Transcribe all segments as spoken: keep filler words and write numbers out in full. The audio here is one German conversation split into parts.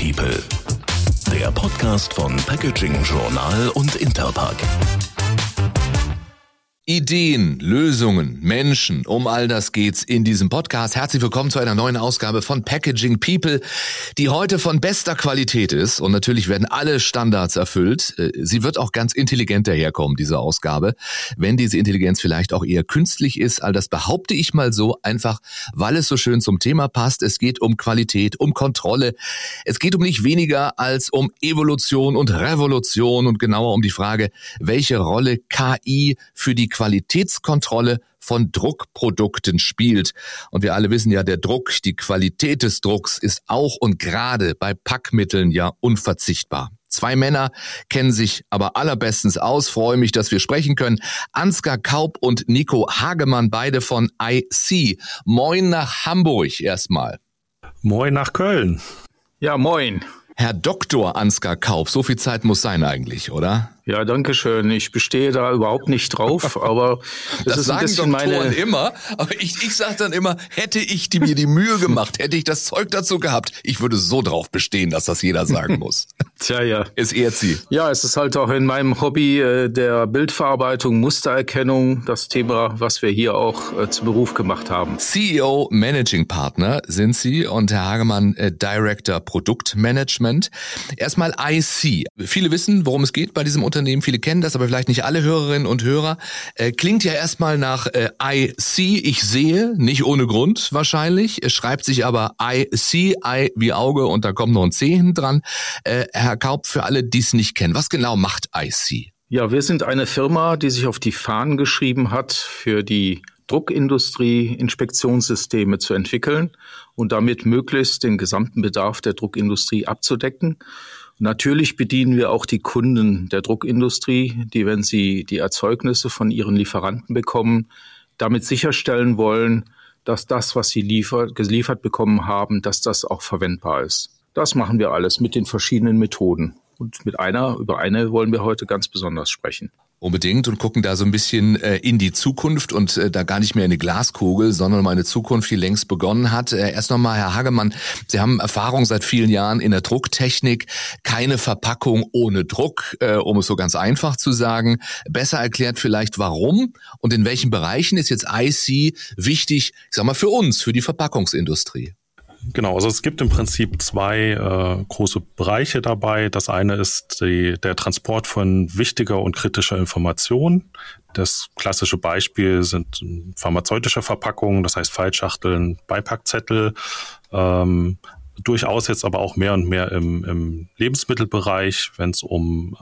People, der Podcast von Packaging Journal und Interpack. Ideen, Lösungen, Menschen, um all das geht's in diesem Podcast. Herzlich willkommen zu einer neuen Ausgabe von Packaging People, die heute von bester Qualität ist und natürlich werden alle Standards erfüllt. Sie wird auch ganz intelligent daherkommen, diese Ausgabe, wenn diese Intelligenz vielleicht auch eher künstlich ist. All das behaupte ich mal so, einfach weil es so schön zum Thema passt. Es geht um Qualität, um Kontrolle. Es geht um nicht weniger als um Evolution und Revolution und genauer um die Frage, welche Rolle K I für die Qualitätskontrolle von Druckprodukten spielt. Und wir alle wissen ja, der Druck, die Qualität des Drucks ist auch und gerade bei Packmitteln ja unverzichtbar. Zwei Männer kennen sich aber allerbestens aus. Freue mich, dass wir sprechen können. Ansgar Kaup und Nico Hagemann, beide von I C. Moin nach Hamburg erstmal. Moin nach Köln. Ja, moin. Herr Doktor Ansgar Kaup, so viel Zeit muss sein eigentlich, oder? Ja, danke schön. Ich bestehe da überhaupt nicht drauf, aber das, das ist ein bisschen sagen Doktoren meine immer, aber ich, ich sage dann immer, hätte ich die, mir die Mühe gemacht, hätte ich das Zeug dazu gehabt, ich würde so drauf bestehen, dass das jeder sagen muss. Tja, ja. Es ehrt Sie. Ja, es ist halt auch in meinem Hobby äh, der Bildverarbeitung, Mustererkennung, das Thema, was wir hier auch äh, zum Beruf gemacht haben. C E O Managing Partner sind Sie und Herr Hagemann äh, Director Produktmanagement. Erstmal I C. Viele wissen, worum es geht bei diesem Unternehmen. Viele kennen das, aber vielleicht nicht alle Hörerinnen und Hörer. Äh, klingt ja erstmal nach äh, I C, ich sehe, nicht ohne Grund wahrscheinlich. Es schreibt sich aber I C, I wie Auge und da kommt noch ein C hinten dran. Äh, Herr Kaup, für alle, die es nicht kennen, was genau macht I C? Ja, wir sind eine Firma, die sich auf die Fahnen geschrieben hat, für die Druckindustrie Inspektionssysteme zu entwickeln und damit möglichst den gesamten Bedarf der Druckindustrie abzudecken. Natürlich bedienen wir auch die Kunden der Druckindustrie, die, wenn sie die Erzeugnisse von ihren Lieferanten bekommen, damit sicherstellen wollen, dass das, was sie liefert, geliefert bekommen haben, dass das auch verwendbar ist. Das machen wir alles mit den verschiedenen Methoden. Und mit einer, über eine wollen wir heute ganz besonders sprechen. Unbedingt und gucken da so ein bisschen äh, in die Zukunft und äh, da gar nicht mehr in eine Glaskugel, sondern um eine Zukunft, die längst begonnen hat. Äh, erst nochmal, Herr Hagemann, Sie haben Erfahrung seit vielen Jahren in der Drucktechnik. Keine Verpackung ohne Druck, äh, um es so ganz einfach zu sagen. Besser erklärt vielleicht warum und in welchen Bereichen ist jetzt I C wichtig, ich sag mal für uns, für die Verpackungsindustrie? Genau, also es gibt im Prinzip zwei äh, große Bereiche dabei. Das eine ist die, der Transport von wichtiger und kritischer Information. Das klassische Beispiel sind pharmazeutische Verpackungen, das heißt Fallschachteln, Beipackzettel. Ähm, durchaus jetzt aber auch mehr und mehr im, im Lebensmittelbereich, wenn es um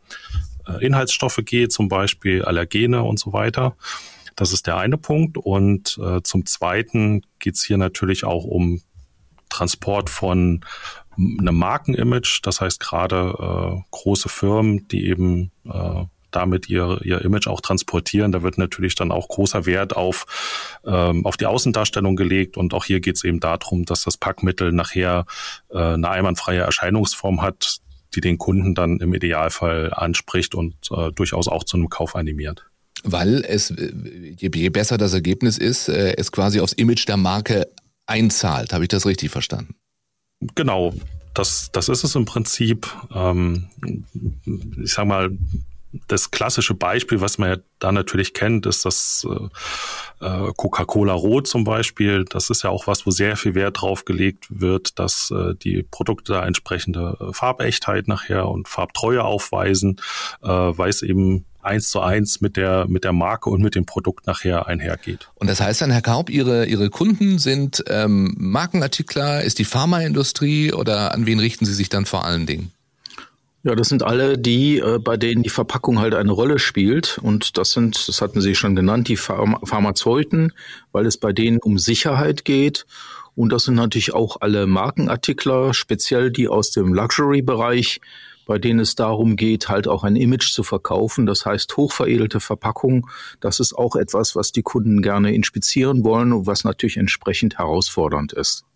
äh, Inhaltsstoffe geht, zum Beispiel Allergene und so weiter. Das ist der eine Punkt. Und äh, zum Zweiten geht es hier natürlich auch um Transport von einem Markenimage, das heißt gerade äh, große Firmen, die eben äh, damit ihr ihr Image auch transportieren. Da wird natürlich dann auch großer Wert auf ähm, auf die Außendarstellung gelegt und auch hier geht es eben darum, dass das Packmittel nachher äh, eine einwandfreie Erscheinungsform hat, die den Kunden dann im Idealfall anspricht und äh, durchaus auch zu einem Kauf animiert. Weil es, je, je besser das Ergebnis ist, äh, es quasi aufs Image der Marke einzahlt. Habe ich das richtig verstanden? Genau, das, das ist es im Prinzip. Ähm, ich sag mal, das klassische Beispiel, was man ja da natürlich kennt, ist das äh, Coca-Cola Rot zum Beispiel. Das ist ja auch was, wo sehr viel Wert drauf gelegt wird, dass äh, die Produkte da entsprechende Farbechtheit nachher und Farbtreue aufweisen, äh, weil es eben eins zu eins mit der mit der Marke und mit dem Produkt nachher einhergeht. Und das heißt dann, Herr Kaup, Ihre Ihre Kunden sind ähm, Markenartikler, ist die Pharmaindustrie oder an wen richten Sie sich dann vor allen Dingen? Ja, das sind alle die, äh, bei denen die Verpackung halt eine Rolle spielt. Und das sind, das hatten Sie schon genannt, die Pharma- Pharmazeuten, weil es bei denen um Sicherheit geht. Und das sind natürlich auch alle Markenartikler, speziell die aus dem Luxury-Bereich, bei denen es darum geht, halt auch ein Image zu verkaufen. Das heißt, hochveredelte Verpackung, das ist auch etwas, was die Kunden gerne inspizieren wollen und was natürlich entsprechend herausfordernd ist.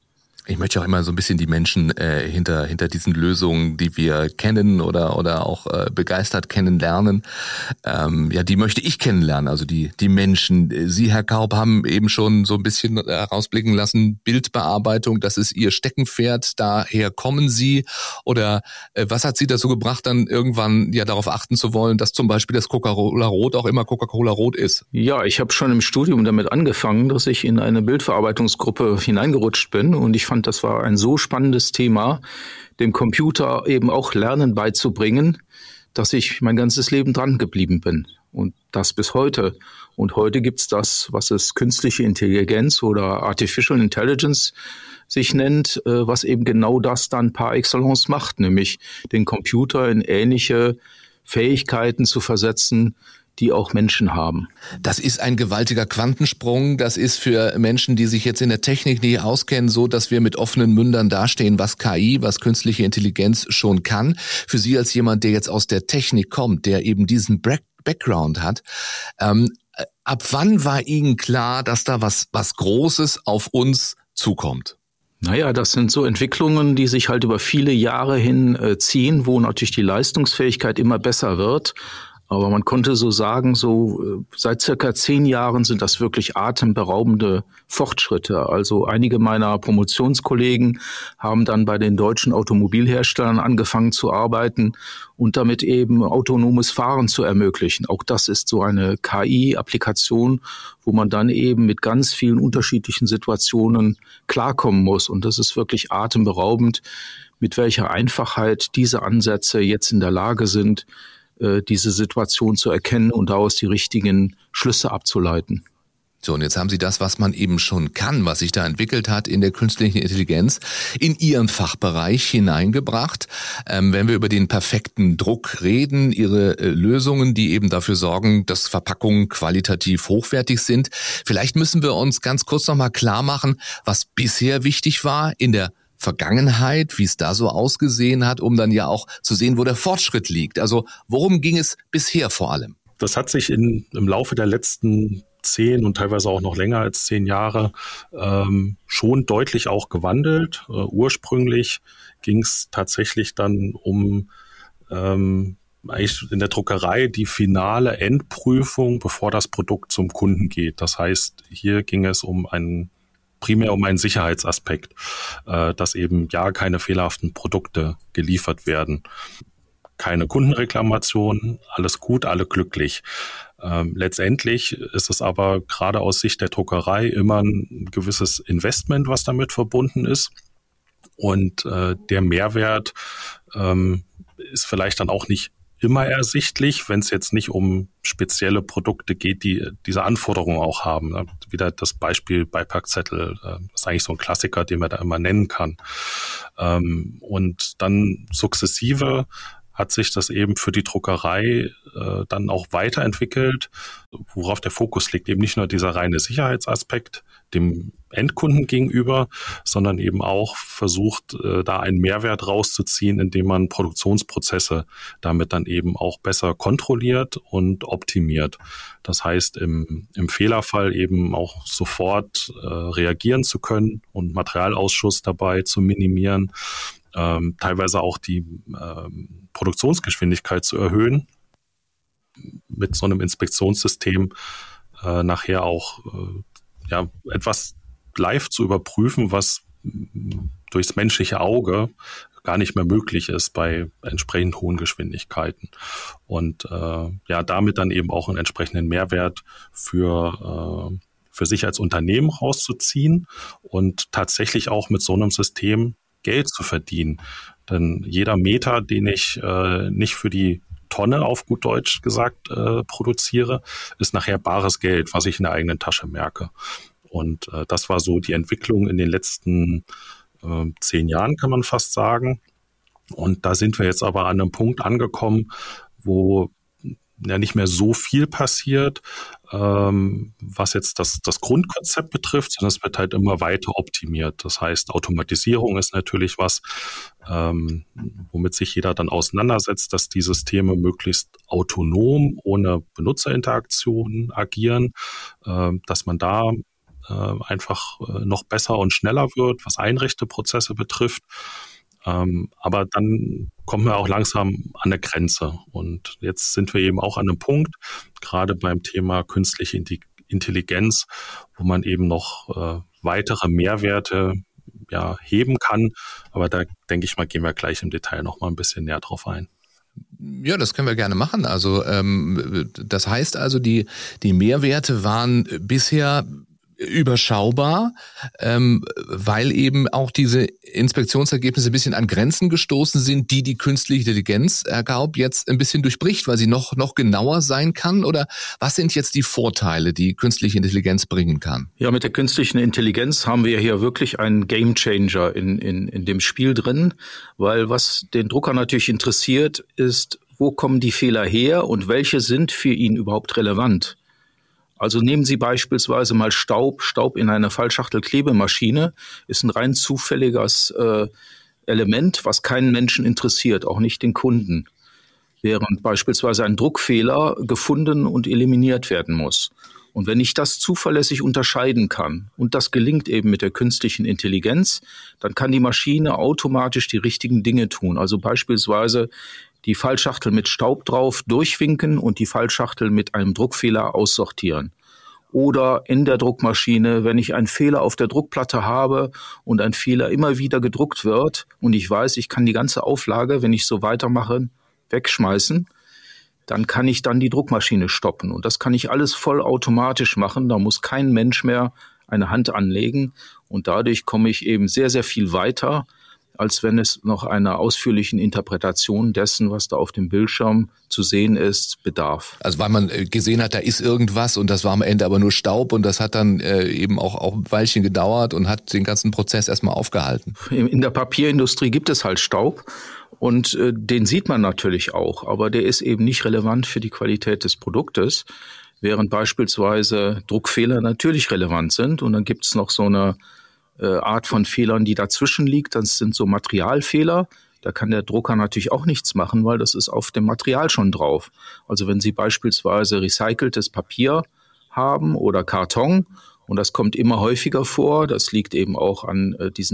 Ich möchte auch immer so ein bisschen die Menschen äh, hinter hinter diesen Lösungen, die wir kennen oder oder auch äh, begeistert kennenlernen. Ähm, ja, die möchte ich kennenlernen, also die die Menschen. Sie, Herr Kaup, haben eben schon so ein bisschen herausblicken lassen, Bildbearbeitung, das ist Ihr Steckenpferd, daher kommen Sie. Oder äh, was hat Sie dazu gebracht, dann irgendwann ja darauf achten zu wollen, dass zum Beispiel das Coca-Cola Rot auch immer Coca-Cola Rot ist? Ja, ich habe schon im Studium damit angefangen, dass ich in eine Bildverarbeitungsgruppe hineingerutscht bin und ich fand, das war ein so spannendes Thema, dem Computer eben auch Lernen beizubringen, dass ich mein ganzes Leben dran geblieben bin und das bis heute. Und heute gibt's das, was es künstliche Intelligenz oder Artificial Intelligence sich nennt, was eben genau das dann par excellence macht, nämlich den Computer in ähnliche Fähigkeiten zu versetzen, die auch Menschen haben. Das ist ein gewaltiger Quantensprung. Das ist für Menschen, die sich jetzt in der Technik nicht auskennen, so, dass wir mit offenen Mündern dastehen, was K I, was künstliche Intelligenz schon kann. Für Sie als jemand, der jetzt aus der Technik kommt, der eben diesen Background hat, ähm, ab wann war Ihnen klar, dass da was, was Großes auf uns zukommt? Naja, das sind so Entwicklungen, die sich halt über viele Jahre hin äh, ziehen, wo natürlich die Leistungsfähigkeit immer besser wird. Aber man konnte so sagen, so seit circa zehn Jahren sind das wirklich atemberaubende Fortschritte. Also einige meiner Promotionskollegen haben dann bei den deutschen Automobilherstellern angefangen zu arbeiten und damit eben autonomes Fahren zu ermöglichen. Auch das ist so eine K I-Applikation, wo man dann eben mit ganz vielen unterschiedlichen Situationen klarkommen muss. Und das ist wirklich atemberaubend, mit welcher Einfachheit diese Ansätze jetzt in der Lage sind, diese Situation zu erkennen und daraus die richtigen Schlüsse abzuleiten. So, und jetzt haben Sie das, was man eben schon kann, was sich da entwickelt hat in der künstlichen Intelligenz, in Ihren Fachbereich hineingebracht. Ähm, wenn wir über den perfekten Druck reden, Ihre äh, Lösungen, die eben dafür sorgen, dass Verpackungen qualitativ hochwertig sind. Vielleicht müssen wir uns ganz kurz nochmal klar machen, was bisher wichtig war in der Vergangenheit, wie es da so ausgesehen hat, um dann ja auch zu sehen, wo der Fortschritt liegt. Also worum ging es bisher vor allem? Das hat sich in, im Laufe der letzten zehn und teilweise auch noch länger als zehn Jahre ähm, schon deutlich auch gewandelt. Äh, ursprünglich ging es tatsächlich dann um ähm, eigentlich in der Druckerei die finale Endprüfung, bevor das Produkt zum Kunden geht. Das heißt, hier ging es um einen primär um einen Sicherheitsaspekt, äh, dass eben ja keine fehlerhaften Produkte geliefert werden. Keine Kundenreklamation, alles gut, alle glücklich. Ähm, letztendlich ist es aber gerade aus Sicht der Druckerei immer ein gewisses Investment, was damit verbunden ist. Und äh, der Mehrwert ähm, ist vielleicht dann auch nicht immer ersichtlich, wenn es jetzt nicht um spezielle Produkte geht, die diese Anforderungen auch haben. Wieder das Beispiel Beipackzettel, das ist eigentlich so ein Klassiker, den man da immer nennen kann. Und dann sukzessive hat sich das eben für die Druckerei äh, dann auch weiterentwickelt, worauf der Fokus liegt. Eben nicht nur dieser reine Sicherheitsaspekt dem Endkunden gegenüber, sondern eben auch versucht, äh, da einen Mehrwert rauszuziehen, indem man Produktionsprozesse damit dann eben auch besser kontrolliert und optimiert. Das heißt, im, im Fehlerfall eben auch sofort äh, reagieren zu können und Materialausschuss dabei zu minimieren. Ähm, teilweise auch die ähm, Produktionsgeschwindigkeit zu erhöhen, mit so einem Inspektionssystem äh, nachher auch äh, ja, etwas live zu überprüfen, was durchs menschliche Auge gar nicht mehr möglich ist bei entsprechend hohen Geschwindigkeiten. Und äh, ja, damit dann eben auch einen entsprechenden Mehrwert für, äh, für sich als Unternehmen rauszuziehen und tatsächlich auch mit so einem System Geld zu verdienen. Denn jeder Meter, den ich äh, nicht für die Tonne, auf gut Deutsch gesagt, äh, produziere, ist nachher bares Geld, was ich in der eigenen Tasche merke. Und äh, das war so die Entwicklung in den letzten äh, zehn Jahren, kann man fast sagen. Und da sind wir jetzt aber an einem Punkt angekommen, wo ja nicht mehr so viel passiert, ähm, was jetzt das, das Grundkonzept betrifft, sondern es wird halt immer weiter optimiert. Das heißt, Automatisierung ist natürlich was, ähm, womit sich jeder dann auseinandersetzt, dass die Systeme möglichst autonom, ohne Benutzerinteraktion agieren, äh, dass man da äh, einfach äh, noch besser und schneller wird, was Einrichteprozesse betrifft. Ähm, aber dann kommen wir auch langsam an der Grenze. Und jetzt sind wir eben auch an einem Punkt, gerade beim Thema künstliche Intelligenz, wo man eben noch äh, weitere Mehrwerte ja, heben kann. Aber da denke ich mal, gehen wir gleich im Detail noch mal ein bisschen näher drauf ein. Ja, das können wir gerne machen. Also ähm, das heißt also, die, die Mehrwerte waren bisher überschaubar, ähm, weil eben auch diese Inspektionsergebnisse ein bisschen an Grenzen gestoßen sind, die die künstliche Intelligenz, Herr Kaup, jetzt ein bisschen durchbricht, weil sie noch noch genauer sein kann? Oder was sind jetzt die Vorteile, die künstliche Intelligenz bringen kann? Ja, mit der künstlichen Intelligenz haben wir hier wirklich einen Gamechanger in, in, in dem Spiel drin, weil was den Drucker natürlich interessiert, ist, wo kommen die Fehler her und welche sind für ihn überhaupt relevant? Also nehmen Sie beispielsweise mal Staub. Staub in einer Fallschachtelklebemaschine ist ein rein zufälliges äh, Element, was keinen Menschen interessiert, auch nicht den Kunden. Während beispielsweise ein Druckfehler gefunden und eliminiert werden muss. Und wenn ich das zuverlässig unterscheiden kann, und das gelingt eben mit der künstlichen Intelligenz, dann kann die Maschine automatisch die richtigen Dinge tun. Also beispielsweise die Fallschachtel mit Staub drauf durchwinken und die Fallschachtel mit einem Druckfehler aussortieren. Oder in der Druckmaschine, wenn ich einen Fehler auf der Druckplatte habe und ein Fehler immer wieder gedruckt wird und ich weiß, ich kann die ganze Auflage, wenn ich so weitermache, wegschmeißen, dann kann ich dann die Druckmaschine stoppen. Und das kann ich alles vollautomatisch machen. Da muss kein Mensch mehr eine Hand anlegen. Und dadurch komme ich eben sehr, sehr viel weiter, als wenn es noch einer ausführlichen Interpretation dessen, was da auf dem Bildschirm zu sehen ist, bedarf. Also weil man gesehen hat, da ist irgendwas und das war am Ende aber nur Staub und das hat dann äh, eben auch, auch ein Weilchen gedauert und hat den ganzen Prozess erstmal aufgehalten. In der Papierindustrie gibt es halt Staub und äh, den sieht man natürlich auch, aber der ist eben nicht relevant für die Qualität des Produktes, während beispielsweise Druckfehler natürlich relevant sind. Und dann gibt es noch so eine Art von Fehlern, die dazwischen liegt. Das sind so Materialfehler. Da kann der Drucker natürlich auch nichts machen, weil das ist auf dem Material schon drauf. Also wenn Sie beispielsweise recyceltes Papier haben oder Karton, und das kommt immer häufiger vor, das liegt eben auch an äh, diesen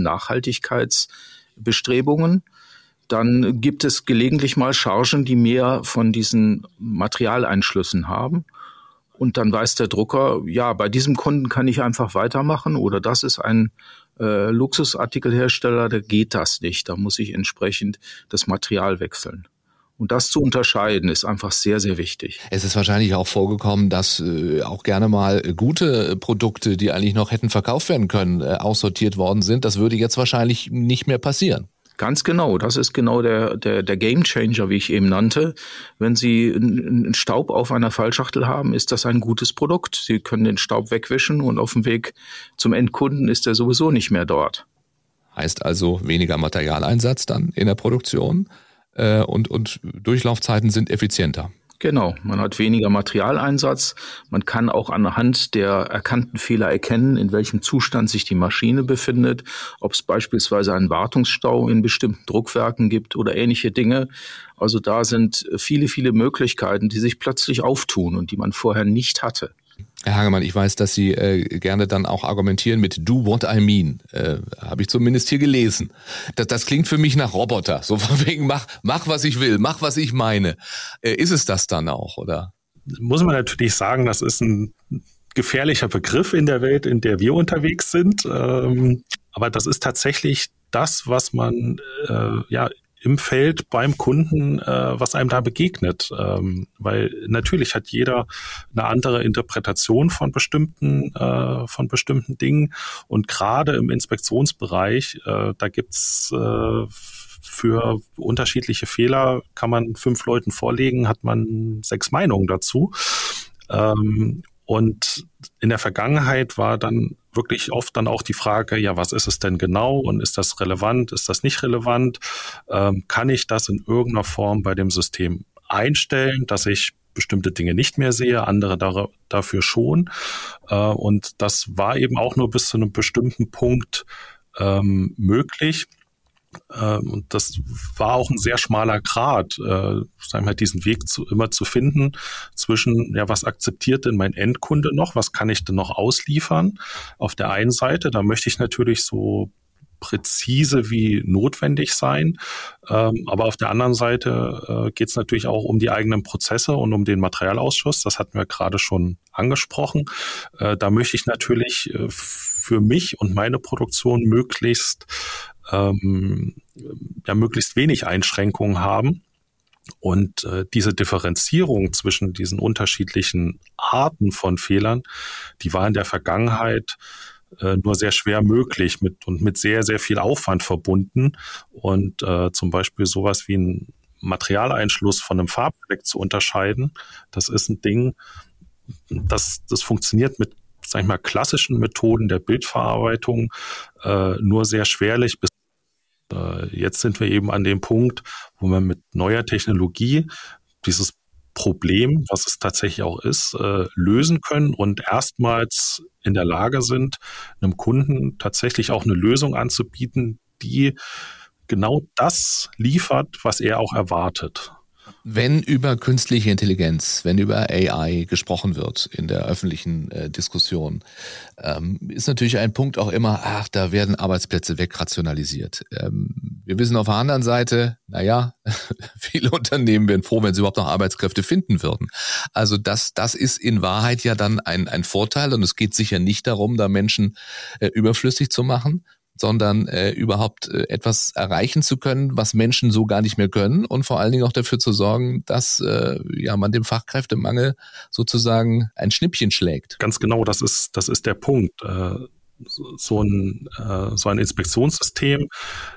Nachhaltigkeitsbestrebungen, dann gibt es gelegentlich mal Chargen, die mehr von diesen Materialeinschlüssen haben. Und dann weiß der Drucker, ja, bei diesem Kunden kann ich einfach weitermachen oder das ist ein äh, Luxusartikelhersteller, da geht das nicht. Da muss ich entsprechend das Material wechseln. Und das zu unterscheiden, ist einfach sehr, sehr wichtig. Es ist wahrscheinlich auch vorgekommen, dass äh, auch gerne mal gute Produkte, die eigentlich noch hätten verkauft werden können, äh, aussortiert worden sind. Das würde jetzt wahrscheinlich nicht mehr passieren. Ganz genau, das ist genau der, der, der Gamechanger, wie ich eben nannte. Wenn Sie einen Staub auf einer Fallschachtel haben, ist das ein gutes Produkt. Sie können den Staub wegwischen und auf dem Weg zum Endkunden ist er sowieso nicht mehr dort. Heißt also weniger Materialeinsatz dann in der Produktion äh, und, und Durchlaufzeiten sind effizienter. Genau, man hat weniger Materialeinsatz. Man kann auch anhand der erkannten Fehler erkennen, in welchem Zustand sich die Maschine befindet, ob es beispielsweise einen Wartungsstau in bestimmten Druckwerken gibt oder ähnliche Dinge. Also da sind viele, viele Möglichkeiten, die sich plötzlich auftun und die man vorher nicht hatte. Herr Hagemann, ich weiß, dass Sie äh, gerne dann auch argumentieren mit Do what I mean. Äh, habe ich zumindest hier gelesen. Das, das klingt für mich nach Roboter. So von wegen, mach, mach was ich will, mach was ich meine. Äh, ist es das dann auch, oder? Muss man natürlich sagen, das ist ein gefährlicher Begriff in der Welt, in der wir unterwegs sind. Ähm, aber das ist tatsächlich das, was man äh, ja im Feld beim Kunden, äh, was einem da begegnet. Ähm, weil natürlich hat jeder eine andere Interpretation von bestimmten, äh, von bestimmten Dingen. Und gerade im Inspektionsbereich, äh, da gibt's äh, für unterschiedliche Fehler, kann man fünf Leuten vorlegen, hat man sechs Meinungen dazu. Ähm, Und in der Vergangenheit war dann wirklich oft dann auch die Frage, ja, was ist es denn genau und ist das relevant, ist das nicht relevant? Ähm, kann ich das in irgendeiner Form bei dem System einstellen, dass ich bestimmte Dinge nicht mehr sehe, andere da, dafür schon? Äh, und das war eben auch nur bis zu einem bestimmten Punkt ähm, möglich. Und das war auch ein sehr schmaler Grat, äh, sagen wir, diesen Weg zu, immer zu finden zwischen, ja, was akzeptiert denn mein Endkunde noch, was kann ich denn noch ausliefern? Auf der einen Seite, da möchte ich natürlich so präzise wie notwendig sein, ähm, aber auf der anderen Seite äh, geht es natürlich auch um die eigenen Prozesse und um den Materialausschuss, das hatten wir gerade schon angesprochen. Äh, da möchte ich natürlich äh, für mich und meine Produktion möglichst Ähm, ja, möglichst wenig Einschränkungen haben. Und äh, diese Differenzierung zwischen diesen unterschiedlichen Arten von Fehlern, die war in der Vergangenheit äh, nur sehr schwer möglich mit, und mit sehr, sehr viel Aufwand verbunden. Und äh, zum Beispiel sowas wie ein Materialeinschluss von einem Farbfleck zu unterscheiden, das ist ein Ding, das, das funktioniert mit, sag ich mal, klassischen Methoden der Bildverarbeitung äh, nur sehr schwerlich. Bis äh, jetzt sind wir eben an dem Punkt, wo man mit neuer Technologie dieses Problem, was es tatsächlich auch ist, äh, lösen können und erstmals in der Lage sind, einem Kunden tatsächlich auch eine Lösung anzubieten, die genau das liefert, was er auch erwartet. Wenn über künstliche Intelligenz, wenn über A I gesprochen wird in der öffentlichen äh, Diskussion, ähm, ist natürlich ein Punkt auch immer, ach, da werden Arbeitsplätze wegrationalisiert. Ähm, wir wissen auf der anderen Seite, naja, viele Unternehmen wären froh, wenn sie überhaupt noch Arbeitskräfte finden würden. Also das, das ist in Wahrheit ja dann ein, ein Vorteil und es geht sicher nicht darum, da Menschen äh, überflüssig zu machen, sondern äh, überhaupt äh, etwas erreichen zu können, was Menschen so gar nicht mehr können und vor allen Dingen auch dafür zu sorgen, dass äh, ja man dem Fachkräftemangel sozusagen ein Schnippchen schlägt. Ganz genau, das ist das ist der Punkt. Äh, so ein äh, so ein Inspektionssystem,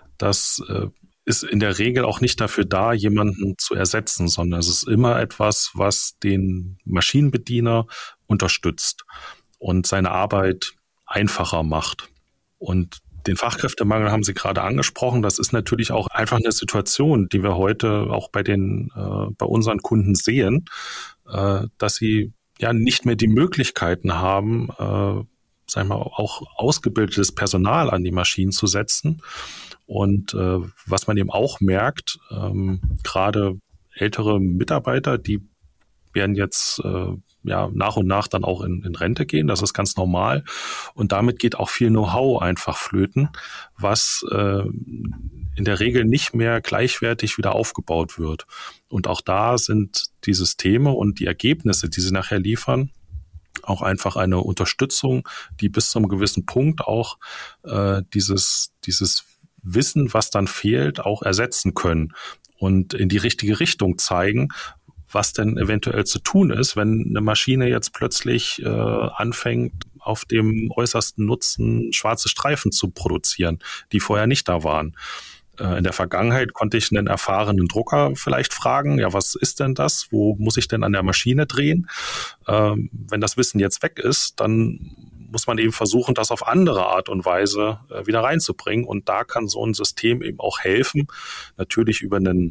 das äh, ist in der Regel auch nicht dafür da, jemanden zu ersetzen, sondern es ist immer etwas, was den Maschinenbediener unterstützt und seine Arbeit einfacher macht. Und den Fachkräftemangel haben Sie gerade angesprochen. Das ist natürlich auch einfach eine Situation, die wir heute auch bei den äh, bei unseren Kunden sehen, äh, dass sie ja nicht mehr die Möglichkeiten haben, äh, sagen wir auch ausgebildetes Personal an die Maschinen zu setzen. Und äh, was man eben auch merkt, ähm, gerade ältere Mitarbeiter, die werden jetzt äh, ja nach und nach dann auch in, in Rente gehen. Das ist ganz normal. Und damit geht auch viel Know-how einfach flöten, was äh, in der Regel nicht mehr gleichwertig wieder aufgebaut wird. Und auch da sind die Systeme und die Ergebnisse, die sie nachher liefern, auch einfach eine Unterstützung, die bis zu einem gewissen Punkt auch äh, dieses, dieses Wissen, was dann fehlt, auch ersetzen können und in die richtige Richtung zeigen, was denn eventuell zu tun ist, wenn eine Maschine jetzt plötzlich äh, anfängt, auf dem äußersten Nutzen schwarze Streifen zu produzieren, die vorher nicht da waren. Äh, in der Vergangenheit konnte ich einen erfahrenen Drucker vielleicht fragen, ja, was ist denn das? Wo muss ich denn an der Maschine drehen? Ähm, wenn das Wissen jetzt weg ist, dann muss man eben versuchen, das auf andere Art und Weise äh, wieder reinzubringen. Und da kann so ein System eben auch helfen, natürlich über einen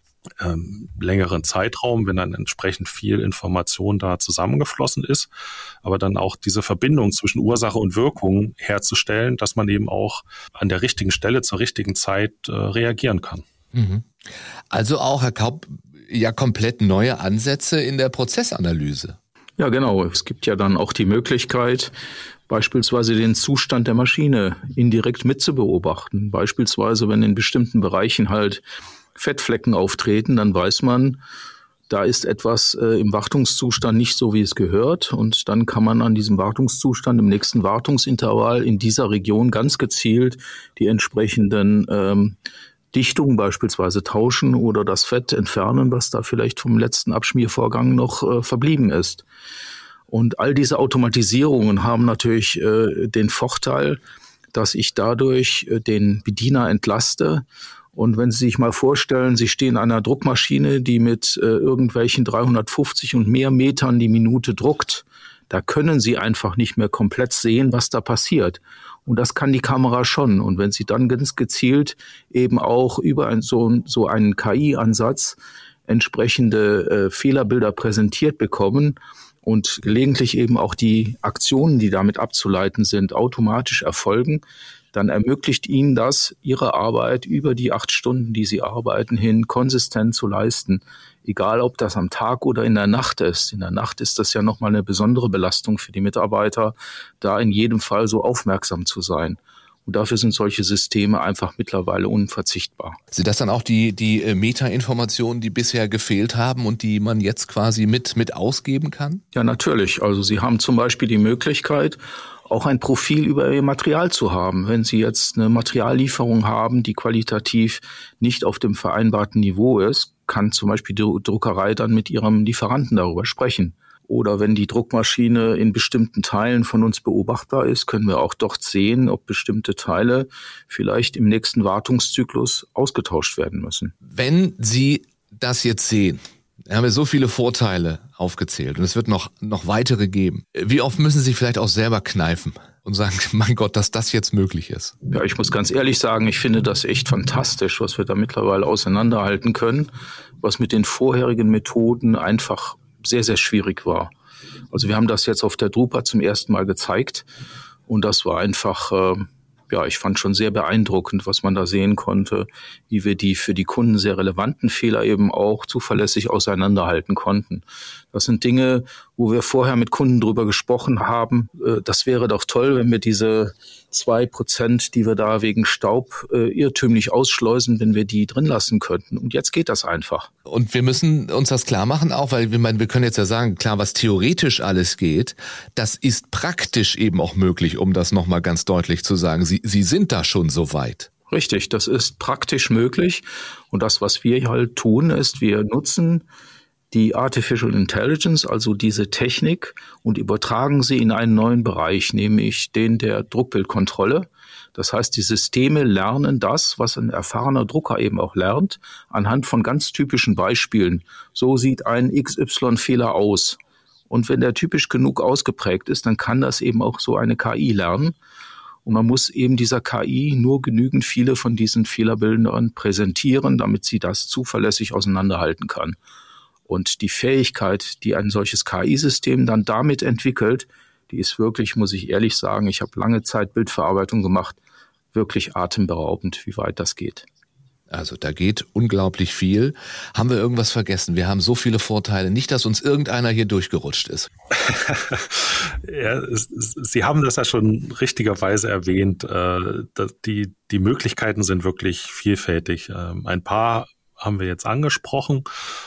Ähm, längeren Zeitraum, wenn dann entsprechend viel Information da zusammengeflossen ist, aber dann auch diese Verbindung zwischen Ursache und Wirkung herzustellen, dass man eben auch an der richtigen Stelle zur richtigen Zeit äh, reagieren kann. Mhm. Also auch, Herr Kaup, ja komplett neue Ansätze in der Prozessanalyse. Ja, genau. Es gibt ja dann auch die Möglichkeit, beispielsweise den Zustand der Maschine indirekt mitzubeobachten. Beispielsweise, wenn in bestimmten Bereichen halt Fettflecken auftreten, dann weiß man, da ist etwas äh, im Wartungszustand nicht so, wie es gehört. Und dann kann man an diesem Wartungszustand im nächsten Wartungsintervall in dieser Region ganz gezielt die entsprechenden ähm, Dichtungen beispielsweise tauschen oder das Fett entfernen, was da vielleicht vom letzten Abschmiervorgang noch äh, verblieben ist. Und all diese Automatisierungen haben natürlich äh, den Vorteil, dass ich dadurch äh, den Bediener entlaste. Und wenn Sie sich mal vorstellen, Sie stehen an einer Druckmaschine, die mit äh, irgendwelchen dreihundertfünfzig und mehr Metern die Minute druckt, da können Sie einfach nicht mehr komplett sehen, was da passiert. Und das kann die Kamera schon. Und wenn Sie dann ganz gezielt eben auch über ein, so, so einen K I-Ansatz entsprechende äh, Fehlerbilder präsentiert bekommen und gelegentlich eben auch die Aktionen, die damit abzuleiten sind, automatisch erfolgen, dann ermöglicht ihnen das, ihre Arbeit über die acht Stunden, die sie arbeiten, hin konsistent zu leisten. Egal, ob das am Tag oder in der Nacht ist. In der Nacht ist das ja nochmal eine besondere Belastung für die Mitarbeiter, da in jedem Fall so aufmerksam zu sein. Und dafür sind solche Systeme einfach mittlerweile unverzichtbar. Sind das dann auch die, die äh, Meta-Informationen, die bisher gefehlt haben und die man jetzt quasi mit, mit ausgeben kann? Ja, natürlich. Also Sie haben zum Beispiel die Möglichkeit, auch ein Profil über Ihr Material zu haben. Wenn Sie jetzt eine Materiallieferung haben, die qualitativ nicht auf dem vereinbarten Niveau ist, kann zum Beispiel die Druckerei dann mit ihrem Lieferanten darüber sprechen. Oder wenn die Druckmaschine in bestimmten Teilen von uns beobachtbar ist, können wir auch dort sehen, ob bestimmte Teile vielleicht im nächsten Wartungszyklus ausgetauscht werden müssen. Wenn Sie das jetzt sehen, haben wir so viele Vorteile aufgezählt und es wird noch, noch weitere geben. Wie oft müssen Sie vielleicht auch selber kneifen und sagen, mein Gott, dass das jetzt möglich ist? Ja, ich muss ganz ehrlich sagen, ich finde das echt fantastisch, was wir da mittlerweile auseinanderhalten können, was mit den vorherigen Methoden einfach sehr, sehr schwierig war. Also wir haben das jetzt auf der Drupa zum ersten Mal gezeigt und das war einfach, äh, ja, ich fand schon sehr beeindruckend, was man da sehen konnte, wie wir die für die Kunden sehr relevanten Fehler eben auch zuverlässig auseinanderhalten konnten. Das sind Dinge, wo wir vorher mit Kunden drüber gesprochen haben. Äh, das wäre doch toll, wenn wir diese zwei Prozent, die wir da wegen Staub äh, irrtümlich ausschleusen, wenn wir die drin lassen könnten. Und jetzt geht das einfach. Und wir müssen uns das klar machen auch, weil wir, meine, wir können jetzt ja sagen, klar, was theoretisch alles geht, das ist praktisch eben auch möglich, um das nochmal ganz deutlich zu sagen. Sie, Sie sind da schon so weit. Richtig, das ist praktisch möglich. Und das, was wir halt tun, ist, wir nutzen die Artificial Intelligence, also diese Technik, und übertragen sie in einen neuen Bereich, nämlich den der Druckbildkontrolle. Das heißt, die Systeme lernen das, was ein erfahrener Drucker eben auch lernt, anhand von ganz typischen Beispielen. So sieht ein X Y-Fehler aus. Und wenn der typisch genug ausgeprägt ist, dann kann das eben auch so eine K I lernen. Und man muss eben dieser K I nur genügend viele von diesen Fehlerbildern präsentieren, damit sie das zuverlässig auseinanderhalten kann. Und die Fähigkeit, die ein solches K I-System dann damit entwickelt, die ist wirklich, muss ich ehrlich sagen, ich habe lange Zeit Bildverarbeitung gemacht, wirklich atemberaubend, wie weit das geht. Also da geht unglaublich viel. Haben wir irgendwas vergessen? Wir haben so viele Vorteile. Nicht, dass uns irgendeiner hier durchgerutscht ist. Ja, Sie haben das ja schon richtigerweise erwähnt. Die, die Möglichkeiten sind wirklich vielfältig. Ein paar haben wir jetzt angesprochen.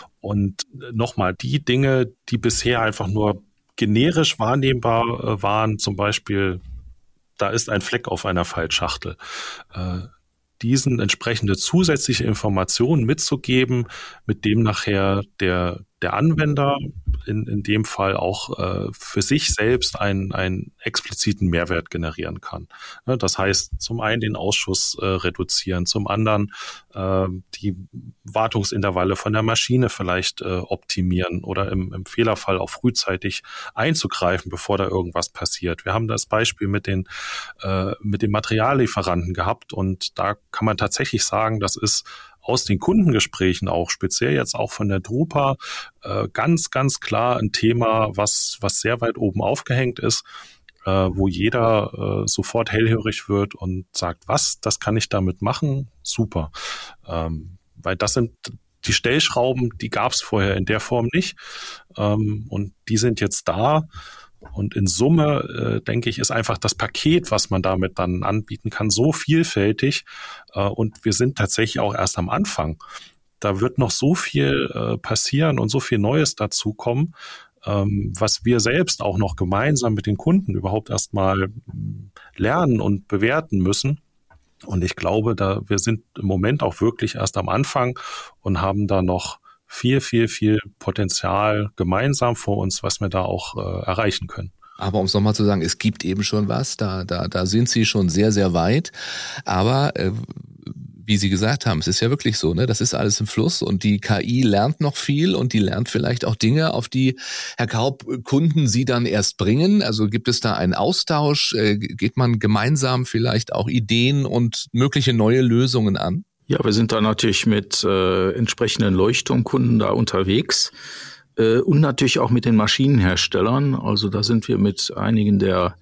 Und nochmal, die Dinge, die bisher einfach nur generisch wahrnehmbar waren, zum Beispiel, da ist ein Fleck auf einer Faltschachtel, äh, diesen entsprechende zusätzliche Informationen mitzugeben, mit dem nachher der der Anwender in, in dem Fall auch äh, für sich selbst einen, einen expliziten Mehrwert generieren kann. Ne, das heißt, zum einen den Ausschuss äh, reduzieren, zum anderen äh, die Wartungsintervalle von der Maschine vielleicht äh, optimieren oder im, im Fehlerfall auch frühzeitig einzugreifen, bevor da irgendwas passiert. Wir haben das Beispiel mit den, äh, mit den Materiallieferanten gehabt und da kann man tatsächlich sagen, das ist aus den Kundengesprächen auch, speziell jetzt auch von der Drupa, äh, ganz, ganz klar ein Thema, was, was sehr weit oben aufgehängt ist, äh, wo jeder äh, sofort hellhörig wird und sagt, was, das kann ich damit machen? Super. Ähm, weil das sind die Stellschrauben, die gab es vorher in der Form nicht. Ähm, und die sind jetzt da. Und in Summe, äh, denke ich, ist einfach das Paket, was man damit dann anbieten kann, so vielfältig. Äh, und wir sind tatsächlich auch erst am Anfang. Da wird noch so viel äh, passieren und so viel Neues dazukommen, ähm, was wir selbst auch noch gemeinsam mit den Kunden überhaupt erstmal lernen und bewerten müssen. Und ich glaube, da wir sind im Moment auch wirklich erst am Anfang und haben da noch viel, viel, viel Potenzial gemeinsam vor uns, was wir da auch äh, erreichen können. Aber um es nochmal zu sagen, es gibt eben schon was, da, da, da sind Sie schon sehr, sehr weit. Aber äh, wie Sie gesagt haben, es ist ja wirklich so, ne? Das ist alles im Fluss und die K I lernt noch viel und die lernt vielleicht auch Dinge, auf die, Herr Kaup, Kunden Sie dann erst bringen. Also gibt es da einen Austausch? Äh, geht man gemeinsam vielleicht auch Ideen und mögliche neue Lösungen an? Ja, wir sind da natürlich mit äh, entsprechenden Leuchtturmkunden da unterwegs äh, und natürlich auch mit den Maschinenherstellern. Also da sind wir mit einigen der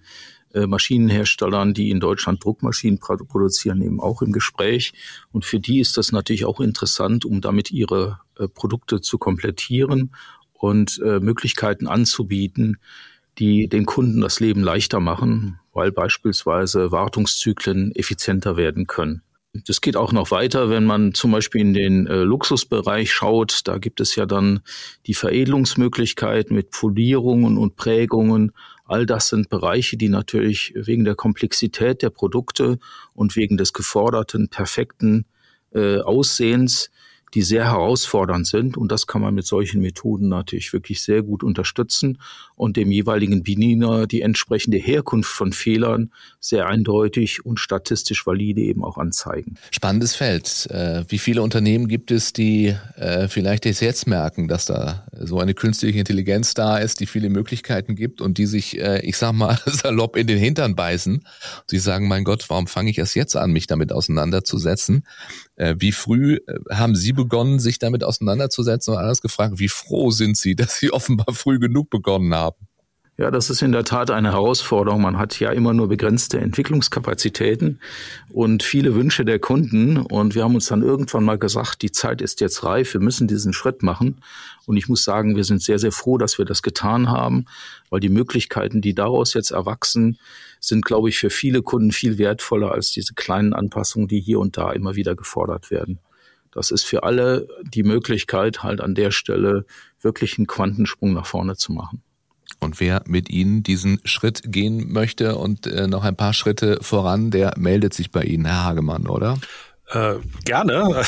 äh, Maschinenherstellern, die in Deutschland Druckmaschinen produzieren, eben auch im Gespräch. Und für die ist das natürlich auch interessant, um damit ihre äh, Produkte zu komplettieren und äh, Möglichkeiten anzubieten, die den Kunden das Leben leichter machen, weil beispielsweise Wartungszyklen effizienter werden können. Das geht auch noch weiter, wenn man zum Beispiel in den äh, Luxusbereich schaut. Da gibt es ja dann die Veredelungsmöglichkeiten mit Polierungen und Prägungen. All das sind Bereiche, die natürlich wegen der Komplexität der Produkte und wegen des geforderten, perfekten äh, Aussehens, die sehr herausfordernd sind. Und das kann man mit solchen Methoden natürlich wirklich sehr gut unterstützen und dem jeweiligen Bediener die entsprechende Herkunft von Fehlern sehr eindeutig und statistisch valide eben auch anzeigen. Spannendes Feld. Wie viele Unternehmen gibt es, die vielleicht erst jetzt merken, dass da so eine künstliche Intelligenz da ist, die viele Möglichkeiten gibt und die sich, ich sag mal, salopp in den Hintern beißen. Sie sagen, mein Gott, warum fange ich erst jetzt an, mich damit auseinanderzusetzen? Wie früh haben Sie begonnen, sich damit auseinanderzusetzen? Und anders gefragt, wie froh sind Sie, dass Sie offenbar früh genug begonnen haben? Ja, das ist in der Tat eine Herausforderung. Man hat ja immer nur begrenzte Entwicklungskapazitäten und viele Wünsche der Kunden. Und wir haben uns dann irgendwann mal gesagt, die Zeit ist jetzt reif, wir müssen diesen Schritt machen. Und ich muss sagen, wir sind sehr, sehr froh, dass wir das getan haben, weil die Möglichkeiten, die daraus jetzt erwachsen, sind, glaube ich, für viele Kunden viel wertvoller als diese kleinen Anpassungen, die hier und da immer wieder gefordert werden. Das ist für alle die Möglichkeit, halt an der Stelle wirklich einen Quantensprung nach vorne zu machen. Und wer mit Ihnen diesen Schritt gehen möchte und äh, noch ein paar Schritte voran, der meldet sich bei Ihnen, Herr Hagemann, oder? Äh, gerne.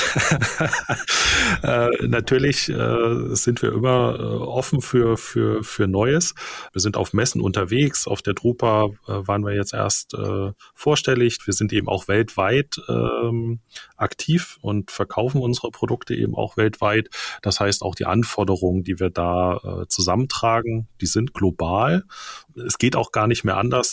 äh, natürlich äh, sind wir immer äh, offen für für für Neues. Wir sind auf Messen unterwegs. Auf der drupa äh, waren wir jetzt erst äh, vorstellig. Wir sind eben auch weltweit äh, aktiv und verkaufen unsere Produkte eben auch weltweit. Das heißt, auch die Anforderungen, die wir da äh, zusammentragen, die sind global. Es geht auch gar nicht mehr anders.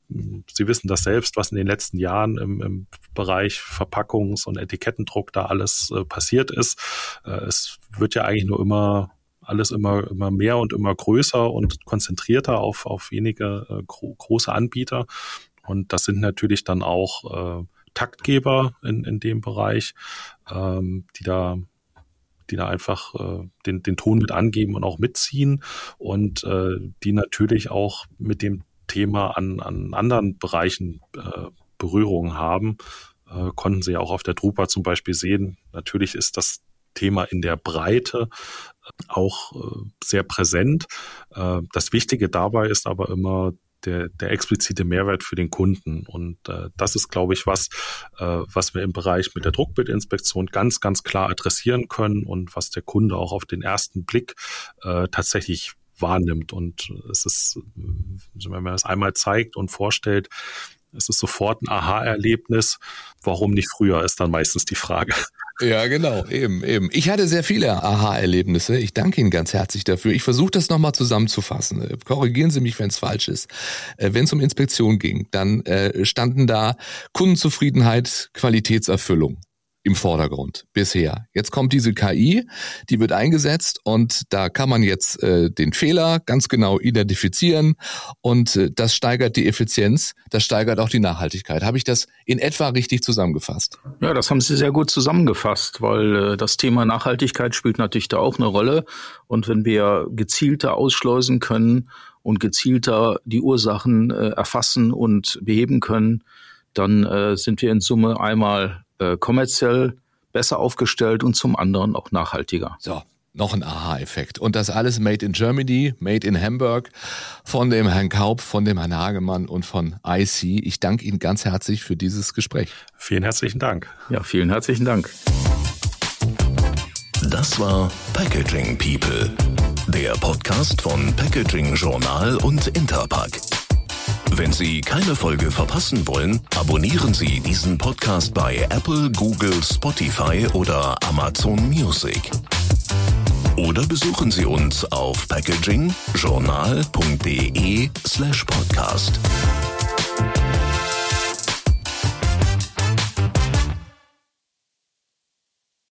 Sie wissen das selbst, was in den letzten Jahren im, im Bereich Verpackungs- und Etikettendruck da alles äh, passiert ist. Äh, es wird ja eigentlich nur immer alles immer immer mehr und immer größer und konzentrierter auf auf wenige äh, gro- große Anbieter. Und das sind natürlich dann auch äh, Taktgeber in in dem Bereich, ähm, die da die da einfach äh, den, den Ton mit angeben und auch mitziehen und äh, die natürlich auch mit dem Thema an, an anderen Bereichen äh, Berührungen haben, äh, konnten Sie auch auf der drupa zum Beispiel sehen. Natürlich ist das Thema in der Breite auch äh, sehr präsent. Äh, das Wichtige dabei ist aber immer Der, der explizite Mehrwert für den Kunden. Und äh, das ist, glaube ich, was, äh, was wir im Bereich mit der Druckbildinspektion ganz, ganz klar adressieren können und was der Kunde auch auf den ersten Blick äh, tatsächlich wahrnimmt. Und es ist, wenn man das einmal zeigt und vorstellt, es ist sofort ein Aha-Erlebnis. Warum nicht früher, ist dann meistens die Frage. Ja, genau, eben, eben. Ich hatte sehr viele Aha-Erlebnisse. Ich danke Ihnen ganz herzlich dafür. Ich versuche das nochmal zusammenzufassen. Korrigieren Sie mich, wenn es falsch ist. Wenn es um Inspektion ging, dann standen da Kundenzufriedenheit, Qualitätserfüllung im Vordergrund bisher. Jetzt kommt diese K I, die wird eingesetzt und da kann man jetzt äh, den Fehler ganz genau identifizieren und äh, das steigert die Effizienz, das steigert auch die Nachhaltigkeit. Habe ich das in etwa richtig zusammengefasst? Ja, das haben Sie sehr gut zusammengefasst, weil äh, das Thema Nachhaltigkeit spielt natürlich da auch eine Rolle. Und wenn wir gezielter ausschleusen können und gezielter die Ursachen äh, erfassen und beheben können, dann äh, sind wir in Summe einmal kommerziell besser aufgestellt und zum anderen auch nachhaltiger. So, noch ein Aha-Effekt. Und das alles made in Germany, made in Hamburg, von dem Herrn Kaup, von dem Herrn Hagemann und von I C. Ich danke Ihnen ganz herzlich für dieses Gespräch. Vielen herzlichen Dank. Ja, vielen herzlichen Dank. Das war Packaging People, der Podcast von Packaging Journal und Interpack. Wenn Sie keine Folge verpassen wollen, abonnieren Sie diesen Podcast bei Apple, Google, Spotify oder Amazon Music. Oder besuchen Sie uns auf packagingjournal punkt de slash podcast.